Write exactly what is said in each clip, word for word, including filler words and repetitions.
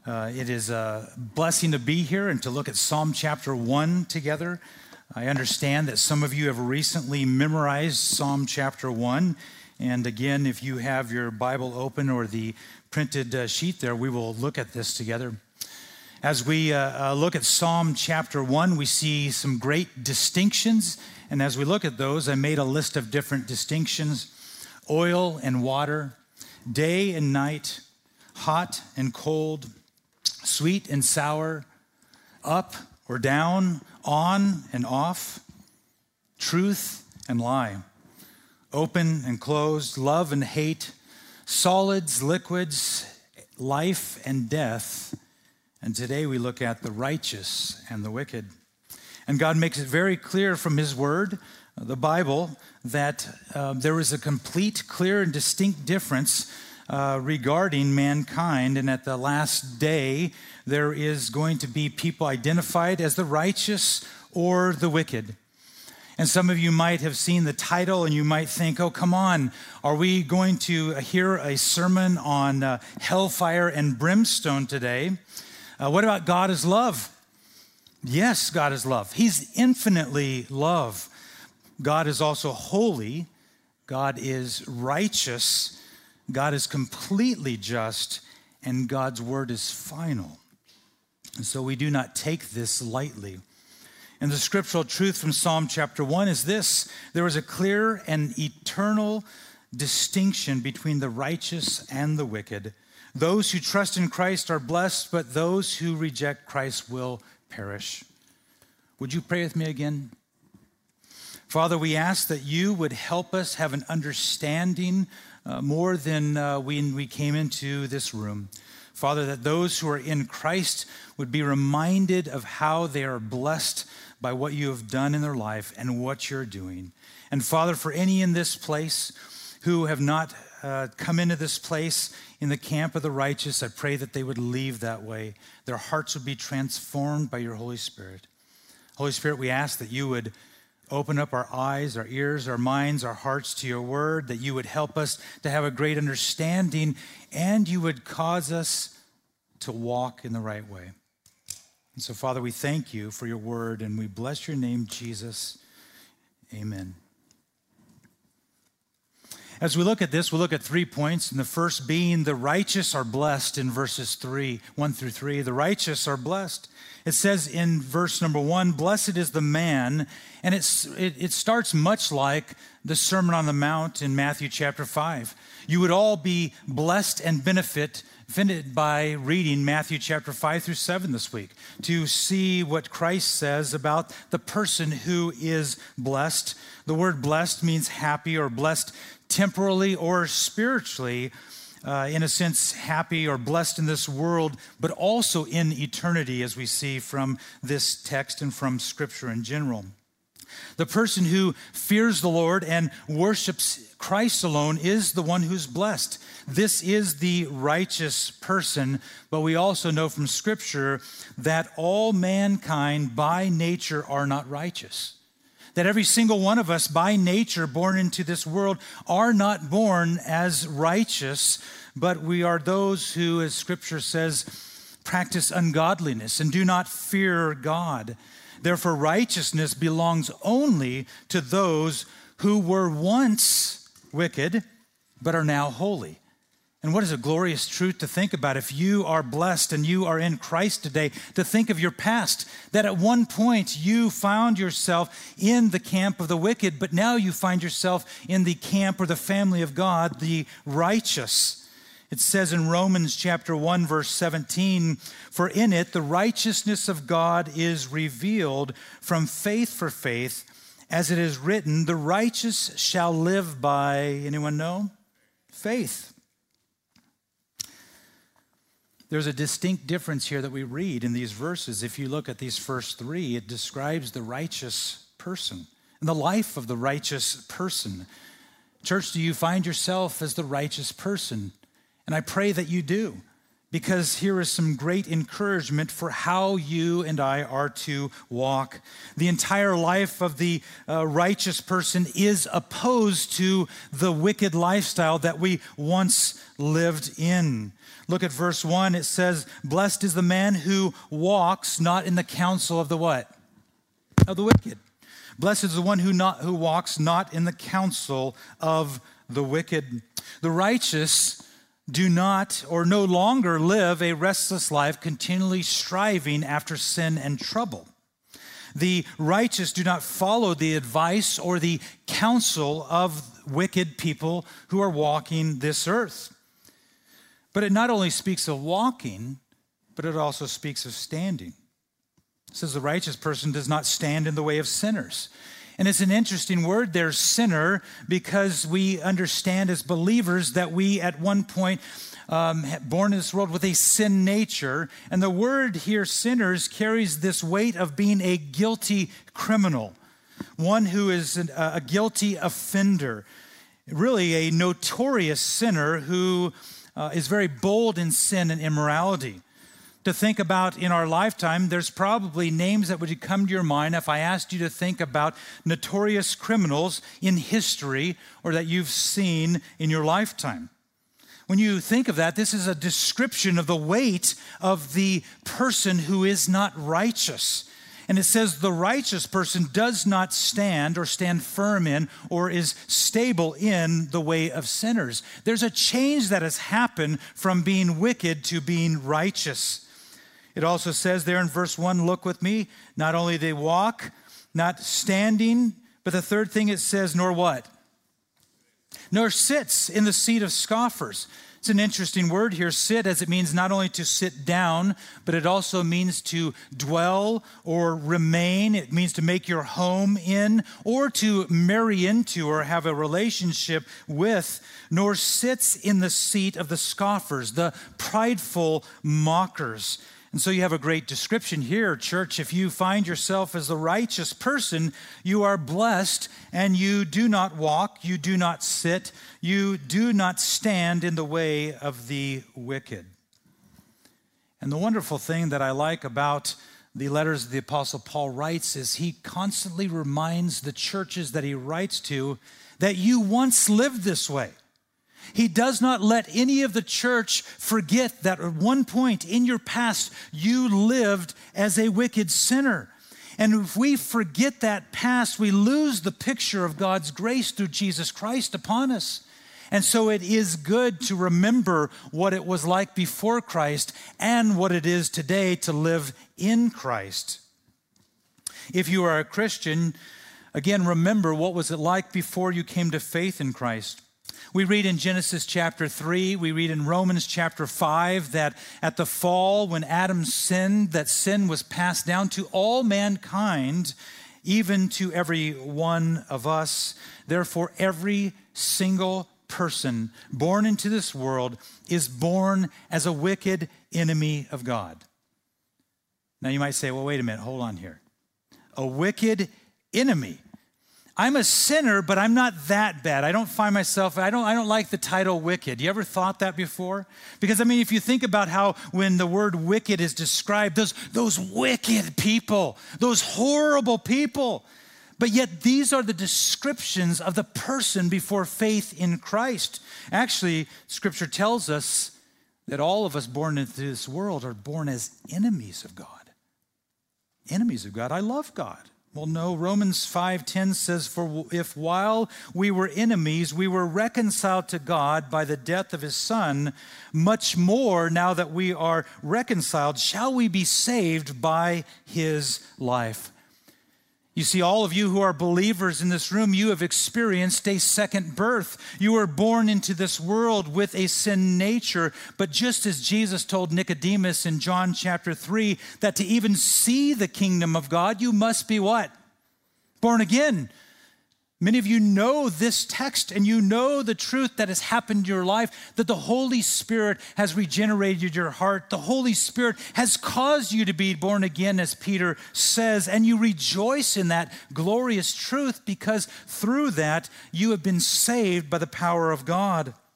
Uh, it is a blessing to be here and to look at Psalm chapter one together. I understand that some of you have recently memorized Psalm chapter one. And again, if you have your Bible open or the printed uh, sheet there, we will look at this together. As we uh, uh, look at Psalm chapter one, we see some great distinctions. And as we look at those, I made a list of different distinctions: oil and water, day and night, hot and cold, sweet and sour, up or down, on and off, truth and lie, open and closed, love and hate, solids, liquids, life and death. And today we look at the righteous and the wicked. And God makes it very clear from his word, the Bible, that uh, there is a complete, clear, and distinct difference Uh, regarding mankind, and at the last day there is going to be people identified as the righteous or the wicked. And some of you might have seen the title and you might think, oh, come on, are we going to hear a sermon on uh, hellfire and brimstone today? Uh, what about God is love? Yes, God is love. He's infinitely love. God is also holy. God is righteous. God is completely just, and God's word is final. And so we do not take this lightly. And the scriptural truth from Psalm chapter one is this: there is a clear and eternal distinction between the righteous and the wicked. Those who trust in Christ are blessed, but those who reject Christ will perish. Would you pray with me again? Father, we ask that you would help us have an understanding Uh, more than uh, when we came into this room. Father, that those who are in Christ would be reminded of how they are blessed by what you have done in their life and what you're doing. And Father, for any in this place who have not uh, come into this place in the camp of the righteous, I pray that they would leave that way. Their hearts would be transformed by your Holy Spirit. Holy Spirit, we ask that you would open up our eyes, our ears, our minds, our hearts to your word, that you would help us to have a great understanding, and you would cause us to walk in the right way. And so, Father, we thank you for your word, and we bless your name, Jesus. Amen. As we look at this, we'll look at three points, and the first being the righteous are blessed in verses three, one through three. The righteous are blessed. It says in verse number one, blessed is the man, and it's, it, it starts much like the Sermon on the Mount in Matthew chapter five. You would all be blessed and benefit, benefited by reading Matthew chapter five through seven this week to see what Christ says about the person who is blessed. The word blessed means happy or blessed temporally or spiritually. Uh, in a sense, happy or blessed in this world, but also in eternity, as we see from this text and from Scripture in general. The person who fears the Lord and worships Christ alone is the one who's blessed. This is the righteous person, but we also know from Scripture that all mankind by nature are not righteous. That every single one of us by nature born into this world are not born as righteous, but we are those who, as Scripture says, practice ungodliness and do not fear God. Therefore, righteousness belongs only to those who were once wicked, but are now holy. And what is a glorious truth to think about if you are blessed and you are in Christ today, to think of your past, that at one point you found yourself in the camp of the wicked, but now you find yourself in the camp or the family of God, the righteous. It says in Romans chapter one, verse seventeen, for in it the righteousness of God is revealed from faith for faith, as it is written, the righteous shall live by, anyone know? Faith. There's a distinct difference here that we read in these verses. If you look at these first three, it describes the righteous person and the life of the righteous person. Church, do you find yourself as the righteous person? And I pray that you do, because here is some great encouragement for how you and I are to walk. The entire life of the uh, righteous person is opposed to the wicked lifestyle that we once lived in. Look at verse one. It says, "Blessed is the man who walks not in the counsel of the" what? Of the wicked. Blessed is the one who not who walks not in the counsel of the wicked. The righteous do not or no longer live a restless life, continually striving after sin and trouble. The righteous do not follow the advice or the counsel of wicked people who are walking this earth. But it not only speaks of walking, but it also speaks of standing. It says the righteous person does not stand in the way of sinners. And it's an interesting word there, sinner, because we understand as believers that we at one point um, born in this world with a sin nature. And the word here, sinners, carries this weight of being a guilty criminal, one who is an, a guilty offender, really a notorious sinner who uh, is very bold in sin and immorality. To think about in our lifetime, there's probably names that would come to your mind if I asked you to think about notorious criminals in history or that you've seen in your lifetime. When you think of that, this is a description of the weight of the person who is not righteous. And it says the righteous person does not stand or stand firm in or is stable in the way of sinners. There's a change that has happened from being wicked to being righteous. It also says there in verse one, look with me, not only they walk, not standing, but the third thing it says, nor what? Nor sits in the seat of scoffers. It's an interesting word here, sit, as it means not only to sit down, but it also means to dwell or remain. It means to make your home in or to marry into or have a relationship with, nor sits in the seat of the scoffers, the prideful mockers. And so you have a great description here, church. If you find yourself as the righteous person, you are blessed, and you do not walk, you do not sit, you do not stand in the way of the wicked. And the wonderful thing that I like about the letters the Apostle Paul writes is he constantly reminds the churches that he writes to that you once lived this way. He does not let any of the church forget that at one point in your past, you lived as a wicked sinner. And if we forget that past, we lose the picture of God's grace through Jesus Christ upon us. And so it is good to remember what it was like before Christ and what it is today to live in Christ. If you are a Christian, again, remember what was it like before you came to faith in Christ. We read in Genesis chapter three, we read in Romans chapter five that at the fall when Adam sinned, that sin was passed down to all mankind, even to every one of us. Therefore, every single person born into this world is born as a wicked enemy of God. Now you might say, well, wait a minute, hold on here. A wicked enemy. I'm a sinner, but I'm not that bad. I don't find myself, I don't, I don't like the title wicked. You ever thought that before? Because, I mean, if you think about how when the word wicked is described, those, those wicked people, those horrible people, but yet these are the descriptions of the person before faith in Christ. Actually, Scripture tells us that all of us born into this world are born as enemies of God. Enemies of God. I love God. Well, no, Romans five ten says, for if while we were enemies, we were reconciled to God by the death of his Son, much more now that we are reconciled, shall we be saved by his life. You see, all of you who are believers in this room, you have experienced a second birth. You were born into this world with a sin nature. But just as Jesus told Nicodemus in John chapter three, that to even see the kingdom of God, you must be what? Born again. Many of you know this text and you know the truth that has happened in your life, that the Holy Spirit has regenerated your heart. The Holy Spirit has caused you to be born again, as Peter says, and you rejoice in that glorious truth because through that you have been saved by the power of God.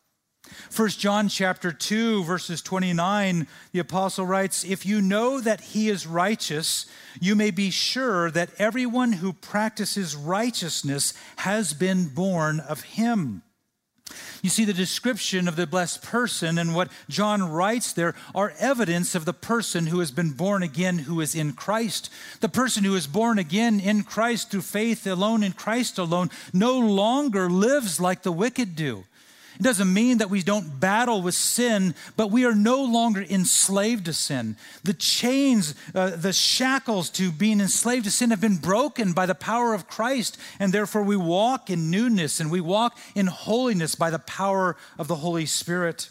First John chapter two, verses twenty-nine, the apostle writes, "If you know that he is righteous, you may be sure that everyone who practices righteousness has been born of him." You see, the description of the blessed person and what John writes there are evidence of the person who has been born again, who is in Christ. The person who is born again in Christ through faith alone in Christ alone no longer lives like the wicked do. It doesn't mean that we don't battle with sin, but we are no longer enslaved to sin. The chains, uh, the shackles to being enslaved to sin have been broken by the power of Christ, and therefore we walk in newness and we walk in holiness by the power of the Holy Spirit.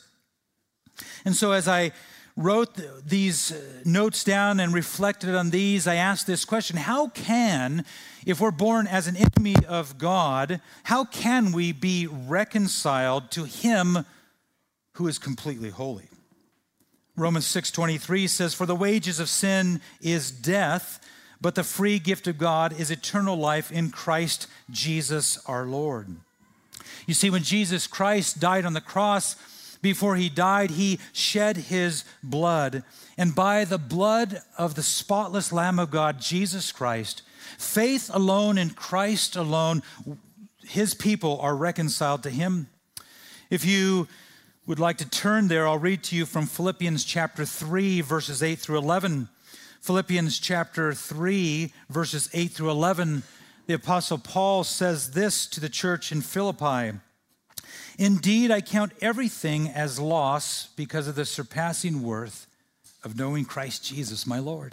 And so as I wrote these notes down and reflected on these, I asked this question: how can, if we're born as an enemy of God, how can we be reconciled to him who is completely holy? Romans six twenty-three says, "For the wages of sin is death, but the free gift of God is eternal life in Christ Jesus our Lord." You see, when Jesus Christ died on the cross, before he died, he shed his blood. And by the blood of the spotless Lamb of God, Jesus Christ, faith alone in Christ alone, his people are reconciled to him. If you would like to turn there, I'll read to you from Philippians chapter three, verses eight through eleven. Philippians chapter three, verses eight through eleven. The Apostle Paul says this to the church in Philippi: "Indeed, I count everything as loss because of the surpassing worth of knowing Christ Jesus, my Lord.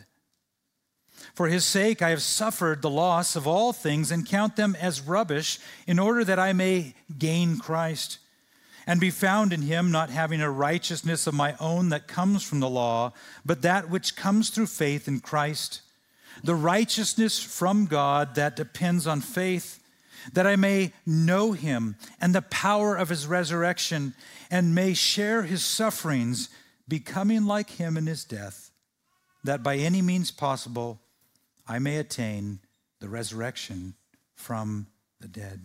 For his sake, I have suffered the loss of all things and count them as rubbish in order that I may gain Christ and be found in him, not having a righteousness of my own that comes from the law, but that which comes through faith in Christ, the righteousness from God that depends on faith, that I may know him and the power of his resurrection and may share his sufferings, becoming like him in his death, that by any means possible I may attain the resurrection from the dead."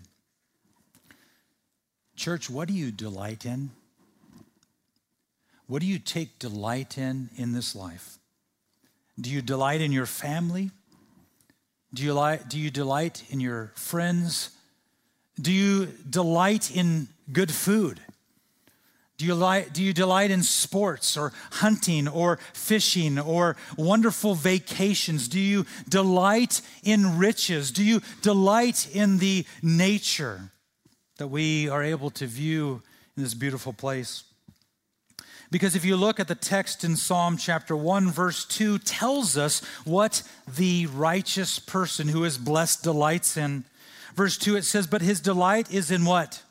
Church, what do you delight in? What do you take delight in in this life? Do you delight in your family? Do you, li- do you delight in your friends? Do you delight in good food? Do you, li- do you delight in sports or hunting or fishing or wonderful vacations? Do you delight in riches? Do you delight in the nature that we are able to view in this beautiful place? Because if you look at the text in Psalm chapter one, verse two tells us what the righteous person who is blessed delights in. Verse two, it says, "But his delight is in" what?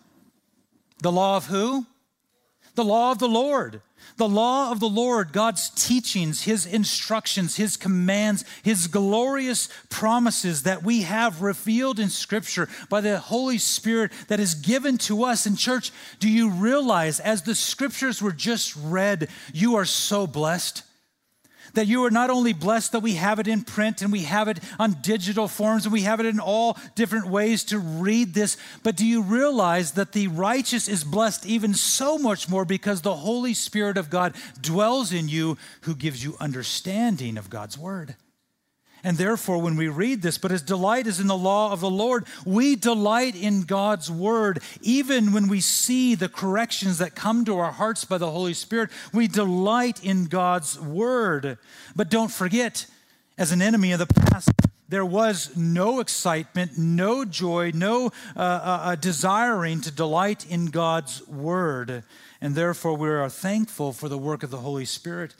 The law of who? The law of the Lord. The law of the Lord, God's teachings, his instructions, his commands, his glorious promises that we have revealed in Scripture by the Holy Spirit that is given to us. And church, do you realize as the Scriptures were just read, you are so blessed? That you are not only blessed that we have it in print and we have it on digital forms and we have it in all different ways to read this, but do you realize that the righteous is blessed even so much more because the Holy Spirit of God dwells in you, who gives you understanding of God's word? And therefore, when we read this, "But his delight is in the law of the Lord," we delight in God's word. Even when we see the corrections that come to our hearts by the Holy Spirit, we delight in God's word. But don't forget, as an enemy of the past, there was no excitement, no joy, no uh, uh, desiring to delight in God's word. And therefore, we are thankful for the work of the Holy Spirit.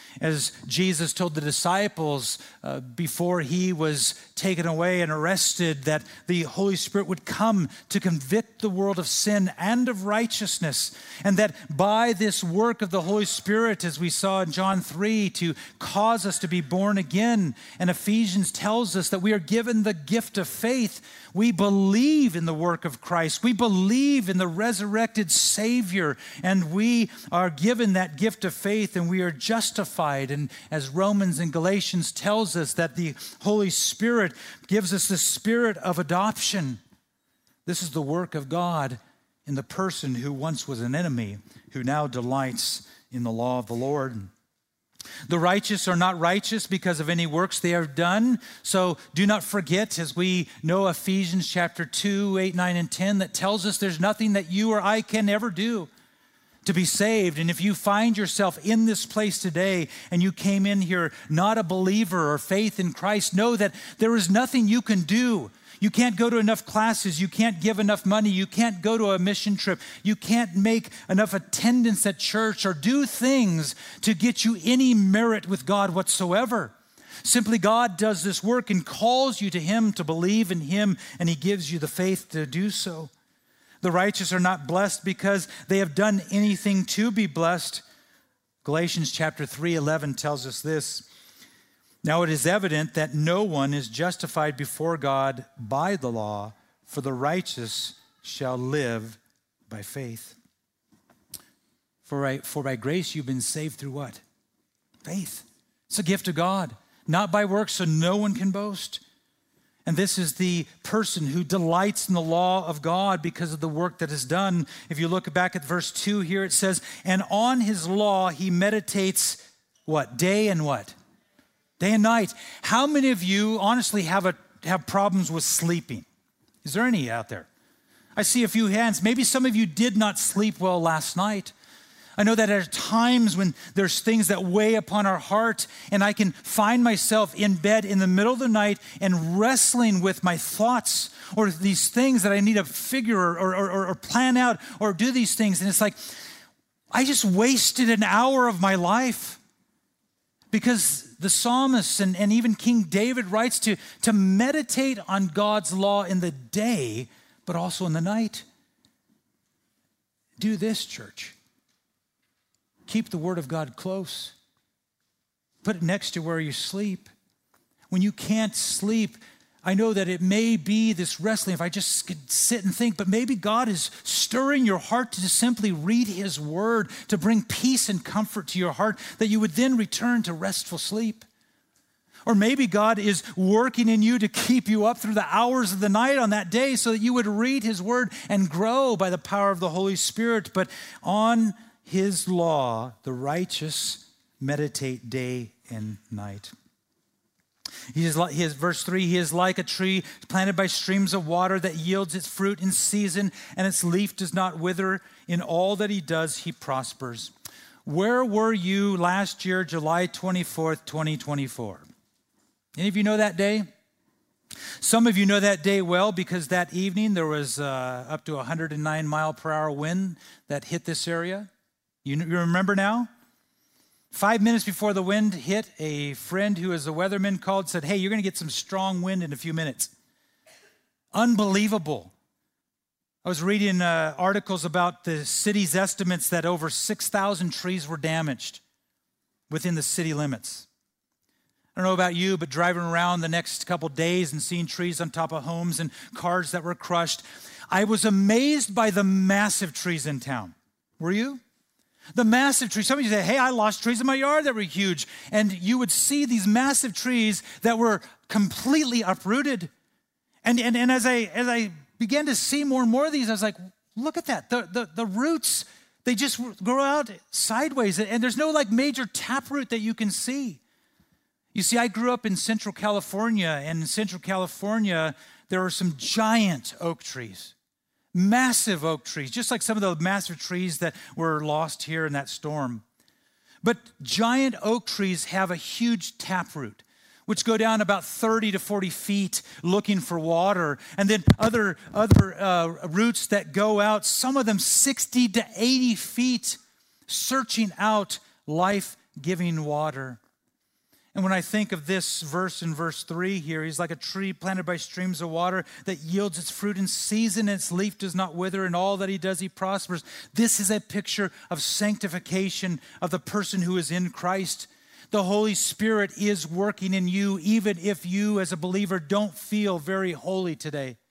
As Jesus told the disciples uh, before he was taken away and arrested, that the Holy Spirit would come to convict the world of sin and of righteousness. And that by this work of the Holy Spirit, as we saw in John three, to cause us to be born again. And Ephesians tells us that we are given the gift of faith. We believe in the work of Christ. We believe in the resurrected Savior. And we are given that gift of faith and we are justified. And as Romans and Galatians tells us, that the Holy Spirit gives us the spirit of adoption. This is the work of God in the person who once was an enemy, who now delights in the law of the Lord. The righteous are not righteous because of any works they have done. So do not forget, as we know Ephesians chapter two, eight, nine, and ten, that tells us there's nothing that you or I can ever do to be saved. And if you find yourself in this place today and you came in here not a believer or faith in Christ, know that there is nothing you can do. You can't go to enough classes. You can't give enough money. You can't go to a mission trip. You can't make enough attendance at church or do things to get you any merit with God whatsoever. Simply God does this work and calls you to Him to believe in Him, and He gives you the faith to do so. The righteous are not blessed because they have done anything to be blessed. Galatians chapter three eleven tells us this. Now it is evident that no one is justified before God by the law, for the righteous shall live by faith. For, I, for by grace you've been saved through what? Faith. It's a gift of God, not by works, so no one can boast. And this is the person who delights in the law of God because of the work that is done. If you look back at verse two here, it says, and on his law he meditates what? Day and what? Day and night. How many of you honestly have a have problems with sleeping? Is there any out there? I see a few hands. Maybe some of you did not sleep well last night. I know that there are times when there's things that weigh upon our heart, and I can find myself in bed in the middle of the night and wrestling with my thoughts or these things that I need to figure or, or, or, or plan out or do these things. And it's like, I just wasted an hour of my life. Because the psalmist and, and even King David writes to, to meditate on God's law in the day, but also in the night. Do this, church. Keep the word of God close. Put it next to where you sleep. When you can't sleep, I know that it may be this wrestling, if I just could sit and think, but maybe God is stirring your heart to just simply read His word, to bring peace and comfort to your heart, that you would then return to restful sleep. Or maybe God is working in you to keep you up through the hours of the night on that day so that you would read His word and grow by the power of the Holy Spirit. But on His law, the righteous meditate day and night. He is like, he is, verse three, he is like a tree planted by streams of water that yields its fruit in season, and its leaf does not wither. In all that he does, he prospers. Where were you last year, July twenty-fourth, twenty twenty-four? Any of you know that day? Some of you know that day well because that evening there was uh, up to one hundred nine mile per hour wind that hit this area. You, you remember now? Five minutes before the wind hit, a friend who is a weatherman called and said, hey, you're going to get some strong wind in a few minutes. Unbelievable. I was reading uh, articles about the city's estimates that over six thousand trees were damaged within the city limits. I don't know about you, but driving around the next couple days and seeing trees on top of homes and cars that were crushed, I was amazed by the massive trees in town. Were you? The massive trees. Some of you say, hey, I lost trees in my yard that were huge. And you would see these massive trees that were completely uprooted. And, and, and as I as I began to see more and more of these, I was like, look at that. The, the, the roots, they just grow out sideways. And there's no like major taproot that you can see. You see, I grew up in Central California. And in Central California, there are some giant oak trees. Massive oak trees, just like some of the massive trees that were lost here in that storm. But giant oak trees have a huge taproot, which go down about thirty to forty feet looking for water. And then other, other uh, roots that go out, some of them sixty to eighty feet, searching out life-giving water. And when I think of this verse in verse three here, he's like a tree planted by streams of water that yields its fruit in season, and its leaf does not wither, and all that he does, he prospers. This is a picture of sanctification of the person who is in Christ. The Holy Spirit is working in you, even if you as a believer don't feel very holy today.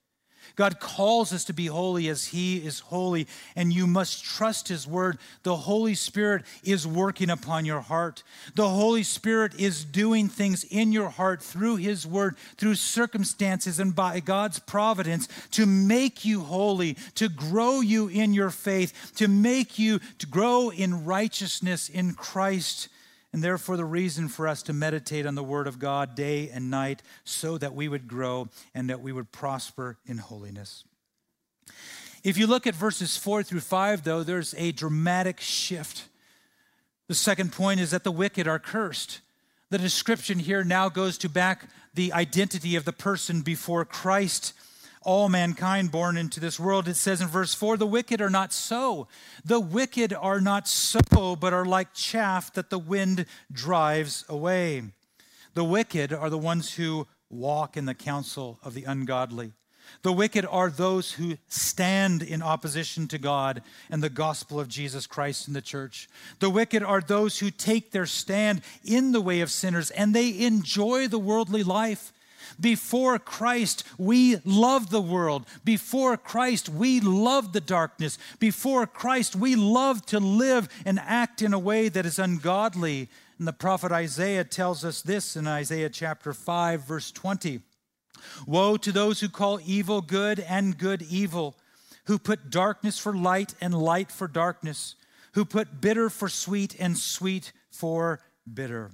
God calls us to be holy as he is holy, and you must trust his word. The Holy Spirit is working upon your heart. The Holy Spirit is doing things in your heart through his word, through circumstances and by God's providence to make you holy, to grow you in your faith, to make you to grow in righteousness in Christ. And therefore, the reason for us to meditate on the word of God day and night so that we would grow and that we would prosper in holiness. If you look at verses four through five, though, there's a dramatic shift. The second point is that the wicked are cursed. The description here now goes to back the identity of the person before Christ. All mankind born into this world. It says in verse four, the wicked are not so. The wicked are not so, but are like chaff that the wind drives away. The wicked are the ones who walk in the counsel of the ungodly. The wicked are those who stand in opposition to God and the gospel of Jesus Christ in the church. The wicked are those who take their stand in the way of sinners and they enjoy the worldly life. Before Christ, we loved the world. Before Christ, we loved the darkness. Before Christ, we loved to live and act in a way that is ungodly. And the prophet Isaiah tells us this in Isaiah chapter five, verse twenty. Woe to those who call evil good and good evil, who put darkness for light and light for darkness, who put bitter for sweet and sweet for bitter.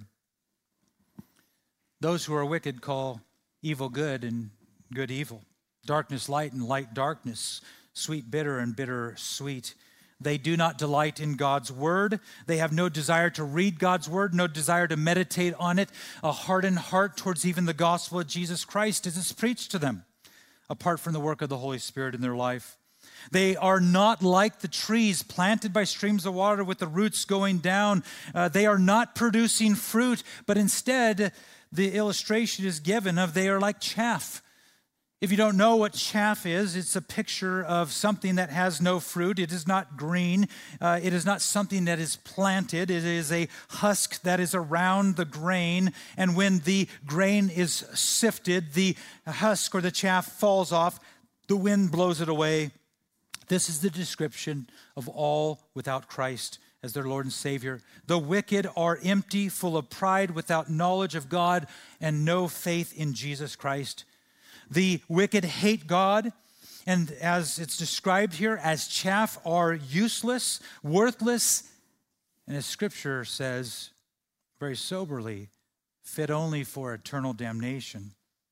Those who are wicked call evil good and good evil, darkness light and light darkness, sweet bitter and bitter sweet. They do not delight in God's word. They have no desire to read God's word, no desire to meditate on it, a hardened heart towards even the gospel of Jesus Christ as it's preached to them, apart from the work of the Holy Spirit in their life. They are not like the trees planted by streams of water with the roots going down. Uh, they are not producing fruit, but instead the illustration is given of they are like chaff. If you don't know what chaff is, it's a picture of something that has no fruit. It is not green. Uh, it is not something that is planted. It is a husk that is around the grain. And when the grain is sifted, the husk or the chaff falls off. The wind blows it away. This is the description of all without Christ as their Lord and Savior. The wicked are empty, full of pride, without knowledge of God, and no faith in Jesus Christ. The wicked hate God, and as it's described here, as chaff are useless, worthless, and as Scripture says very soberly, fit only for eternal damnation.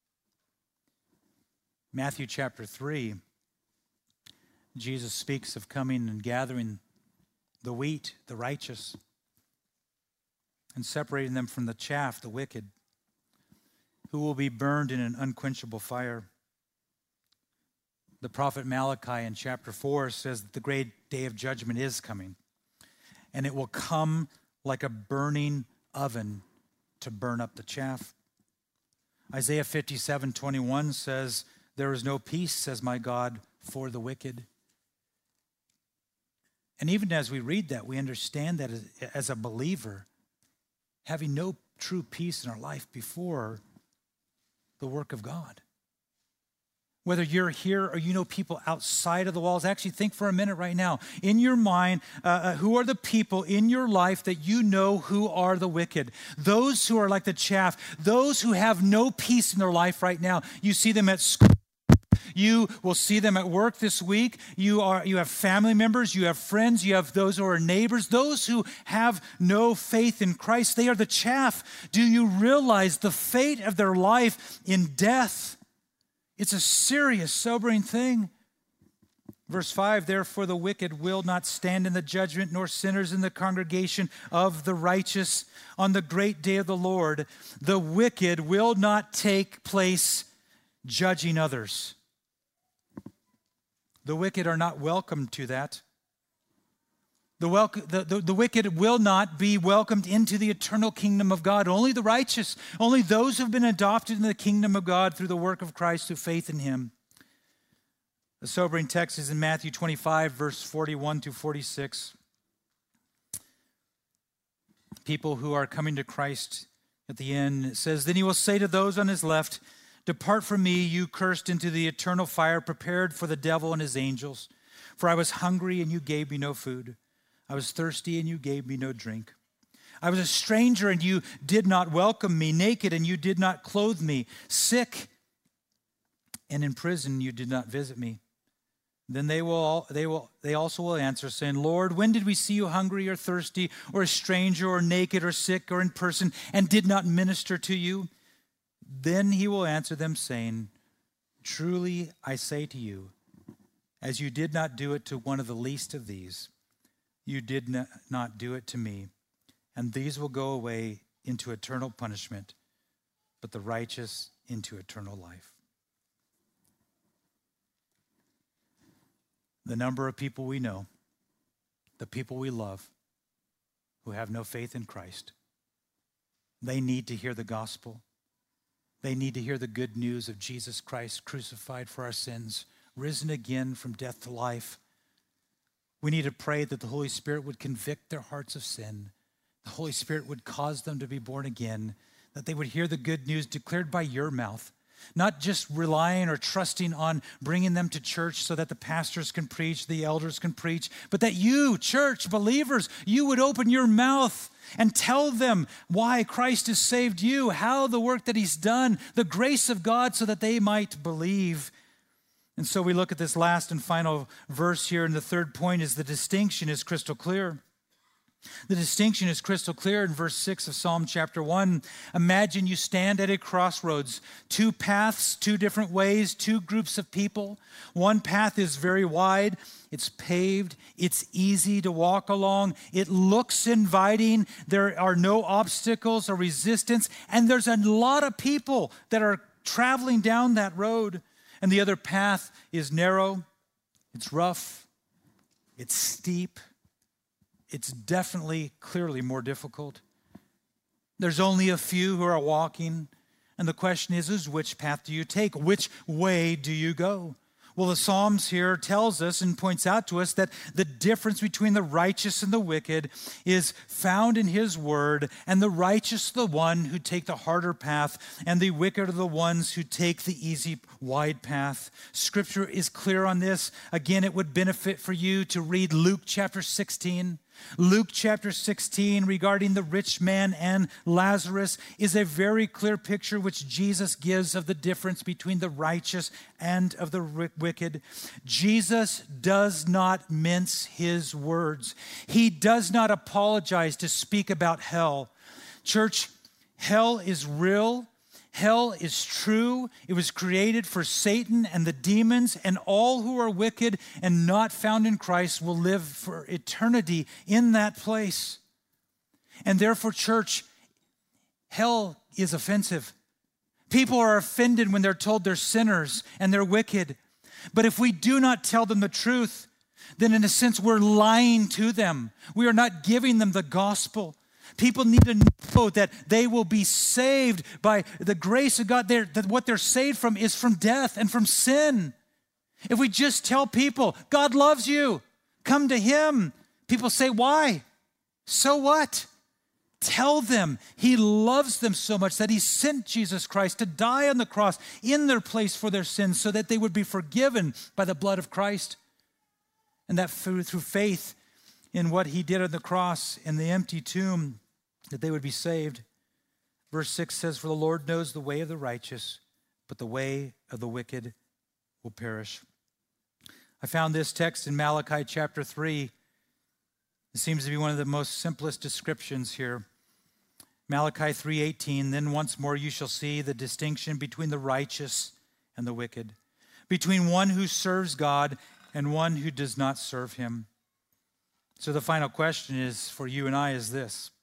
Matthew chapter three, Jesus speaks of coming and gathering the wheat, the righteous, and separating them from the chaff, the wicked, who will be burned in an unquenchable fire. The prophet Malachi in chapter four says that the great day of judgment is coming, and it will come like a burning oven to burn up the chaff. Isaiah fifty-seven twenty-one says, there is no peace, says my God, for the wicked. And even as we read that, we understand that as, as a believer, having no true peace in our life before the work of God. Whether you're here or you know people outside of the walls, actually think for a minute right now. In your mind, uh, uh, who are the people in your life that you know who are the wicked? Those who are like the chaff, those who have no peace in their life right now. You see them at school. You will see them at work this week. You are you have family members, you have friends, you have those who are neighbors, those who have no faith in Christ. They are the chaff. Do you realize the fate of their life in death? It's a serious, sobering thing. Verse five, therefore the wicked will not stand in the judgment, nor sinners in the congregation of the righteous. On the great day of the Lord, the wicked will not take place judging others. The wicked are not welcome to that. The, welcome, the, the, the wicked will not be welcomed into the eternal kingdom of God. Only the righteous, only those who have been adopted into the kingdom of God through the work of Christ through faith in him. The sobering text is in Matthew twenty-five, verse forty-one to forty-six. People who are coming to Christ at the end, it says, then he will say to those on his left, Depart from me, you cursed, into the eternal fire prepared for the devil and his angels. For I was hungry, and you gave me no food. I was thirsty, and you gave me no drink. I was a stranger, and you did not welcome me, naked, and you did not clothe me, sick, and in prison you did not visit me. Then they will, they will, they also will answer, saying, Lord, when did we see you hungry or thirsty, or a stranger, or naked, or sick, or in person, and did not minister to you? Then he will answer them, saying, truly I say to you, as you did not do it to one of the least of these, you did not do it to me. And these will go away into eternal punishment, but the righteous into eternal life. The number of people we know, the people we love, who have no faith in Christ, they need to hear the gospel. They need to hear the good news of Jesus Christ crucified for our sins, risen again from death to life. We need to pray that the Holy Spirit would convict their hearts of sin. The Holy Spirit would cause them to be born again, that they would hear the good news declared by your mouth, not just relying or trusting on bringing them to church so that the pastors can preach, the elders can preach, but that you, church believers, you would open your mouth and tell them why Christ has saved you, how the work that he's done, the grace of God, so that they might believe. And so we look at this last and final verse here, and the third point is the distinction is crystal clear. The distinction is crystal clear in verse six of Psalm chapter one. Imagine you stand at a crossroads, two paths, two different ways, two groups of people. One path is very wide, it's paved, it's easy to walk along, it looks inviting, there are no obstacles or resistance, and there's a lot of people that are traveling down that road. And the other path is narrow, it's rough, it's steep. It's definitely, clearly more difficult. There's only a few who are walking. And the question is, is which path do you take? Which way do you go? Well, the Psalms here tells us and points out to us that the difference between the righteous and the wicked is found in his word, and the righteous are the one who take the harder path, and the wicked are the ones who take the easy, wide path. Scripture is clear on this. Again, it would benefit for you to read Luke chapter sixteen. Luke chapter sixteen, regarding the rich man and Lazarus, is a very clear picture which Jesus gives of the difference between the righteous and of the wicked. Jesus does not mince his words. He does not apologize to speak about hell. Church, hell is real. Hell is true. It was created for Satan and the demons, and all who are wicked and not found in Christ will live for eternity in that place. And therefore, church, hell is offensive. People are offended when they're told they're sinners and they're wicked. But if we do not tell them the truth, then in a sense we're lying to them. We are not giving them the gospel. People need to know that they will be saved by the grace of God. They're, that what they're saved from is from death and from sin. If we just tell people, God loves you, come to him, people say, why? So what? Tell them he loves them so much that he sent Jesus Christ to die on the cross in their place for their sins so that they would be forgiven by the blood of Christ. And that through, through faith in what he did on the cross in the empty tomb, that they would be saved. Verse six says, for the Lord knows the way of the righteous, but the way of the wicked will perish. I found this text in Malachi chapter three. It seems to be one of the most simplest descriptions here. Malachi three eighteen, then once more you shall see the distinction between the righteous and the wicked, between one who serves God and one who does not serve him. So the final question is for you and I is this.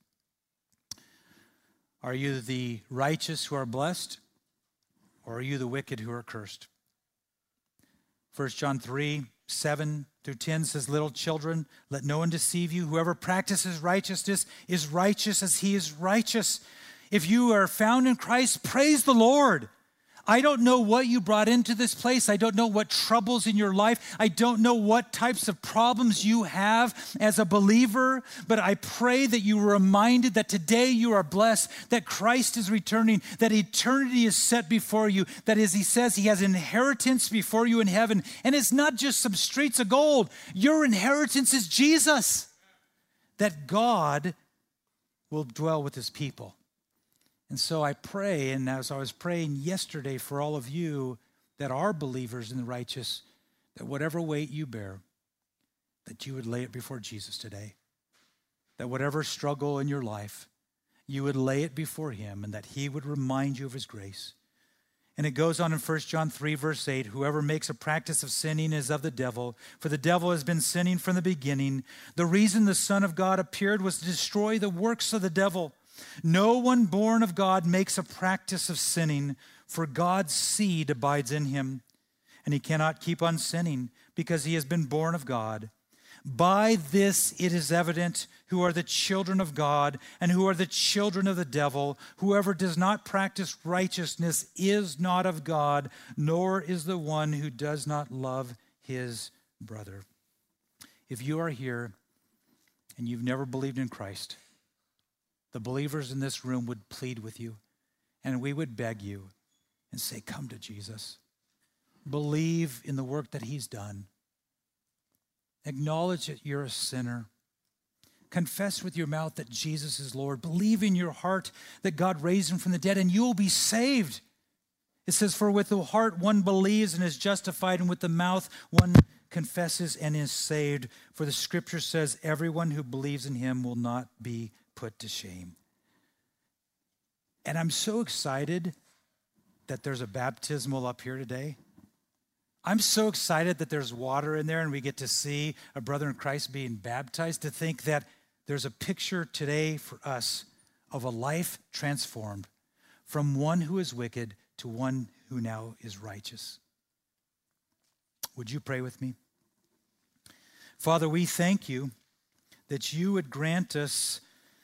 Are you the righteous who are blessed, or are you the wicked who are cursed? First John three, seven through ten says, little children, let no one deceive you. Whoever practices righteousness is righteous as he is righteous. If you are found in Christ, praise the Lord. I don't know what you brought into this place. I don't know what troubles in your life. I don't know what types of problems you have as a believer, but I pray that you were reminded that today you are blessed, that Christ is returning, that eternity is set before you, that as he says, he has inheritance before you in heaven. And it's not just some streets of gold. Your inheritance is Jesus, that God will dwell with his people. And so I pray, and as I was praying yesterday for all of you that are believers in the righteous, that whatever weight you bear, that you would lay it before Jesus today. That whatever struggle in your life, you would lay it before him, and that he would remind you of his grace. And it goes on in First John three, verse eight, whoever makes a practice of sinning is of the devil, for the devil has been sinning from the beginning. The reason the Son of God appeared was to destroy the works of the devil. No one born of God makes a practice of sinning, for God's seed abides in him, and he cannot keep on sinning because he has been born of God. By this it is evident who are the children of God and who are the children of the devil. Whoever does not practice righteousness is not of God, nor is the one who does not love his brother. If you are here and you've never believed in Christ, the believers in this room would plead with you, and we would beg you and say, come to Jesus. Believe in the work that he's done. Acknowledge that you're a sinner. Confess with your mouth that Jesus is Lord. Believe in your heart that God raised him from the dead, and you will be saved. It says, for with the heart one believes and is justified, and with the mouth one confesses and is saved. For the scripture says, everyone who believes in him will not be put to shame. And I'm so excited that there's a baptismal up here today. I'm so excited that there's water in there and we get to see a brother in Christ being baptized, to think that there's a picture today for us of a life transformed from one who is wicked to one who now is righteous. Would you pray with me? Father, we thank you that you would grant us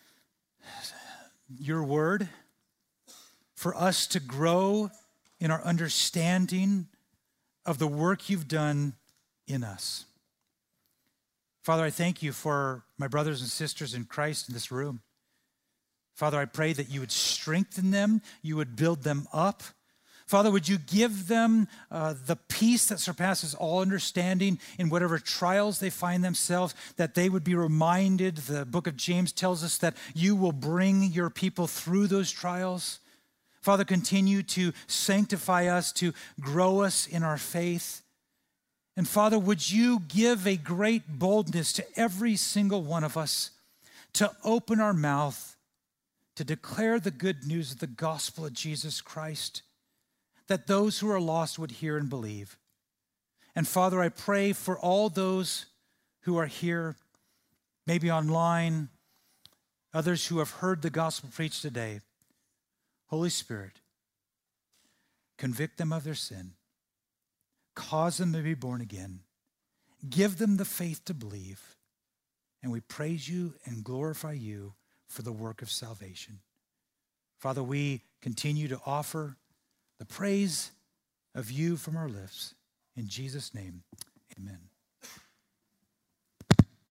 your word, for us to grow in our understanding of the work you've done in us. Father, I thank you for my brothers and sisters in Christ in this room. Father, I pray that you would strengthen them, you would build them up. Father, would you give them uh, the peace that surpasses all understanding in whatever trials they find themselves, that they would be reminded, the book of James tells us that you will bring your people through those trials. Father, continue to sanctify us, to grow us in our faith. And Father, would you give a great boldness to every single one of us to open our mouth, to declare the good news of the gospel of Jesus Christ, that those who are lost would hear and believe. And Father, I pray for all those who are here, maybe online, others who have heard the gospel preached today. Holy Spirit, convict them of their sin. Cause them to be born again. Give them the faith to believe. And we praise you and glorify you for the work of salvation. Father, we continue to offer the praise of you from our lips. In Jesus' name, amen.